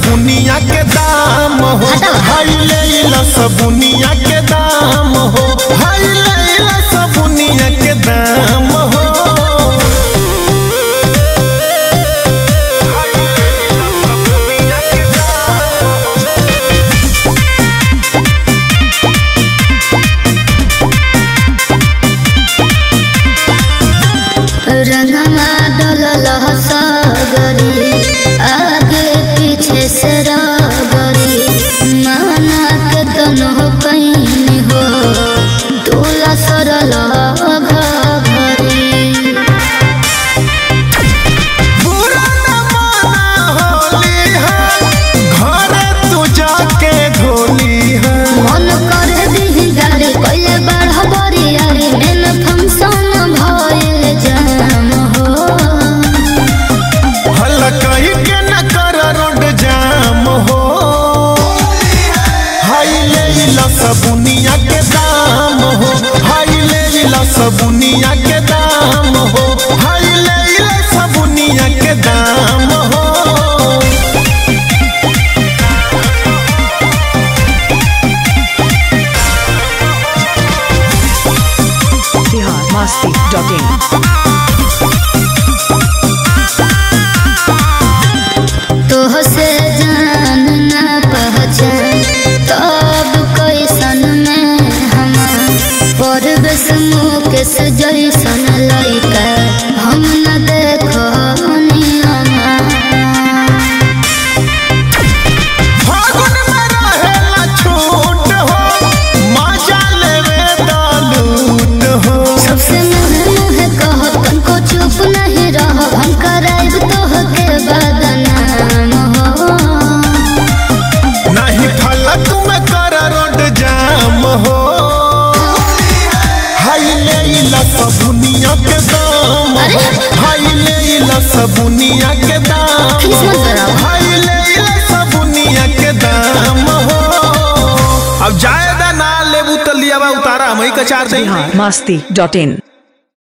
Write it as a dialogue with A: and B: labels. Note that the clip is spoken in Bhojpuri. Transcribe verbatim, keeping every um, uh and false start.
A: सबुनिया के दाम हो, हाय ले सबुनिया के दाम हो, हाय ले सबुनिया के दाम हो।
B: रंगमा डलल सगरी आगे पीछे से रगरी माना के दोनों कहीं हो दूल्हा सरल घरी।
A: बुरा न माना होली है घरे तू जाके धोली है,
B: मन कर दी गाड़ी कोई बढ़ बड़ी यारी मेन फंक्शन भइल जाम हो।
A: हल्ला कहीं के न कर रोड जाम हो, हाय ले सबुनिया के दाम हो, हाय ले सबुनिया के दाम हो, हाय ले सबुनिया के दाम हो।
C: Bihar Masti dot in.
B: तोह से जान ना पहचान तब कैसन में हम परवेश मुकेश जैसन लइका हम न देखो
A: फागुन में रहेला छूट हो, मजा लेवे दालूट हो।
B: सबसे मुँह मुँह कह तनको चुप नहीं रह हम कराइब तोह के बदनाम हो।
A: नहीं फल तुम कर रोड जाम हो, हाय ले सबुनिया के दाम हो, हाय ले सबुनिया के दाम हो, हाय ले सबुनिया के दाम हो। अब जायदा ना लेबू तो लियावा उतारा हम ही कचार दे।
C: बिहार मस्ती डॉट इन।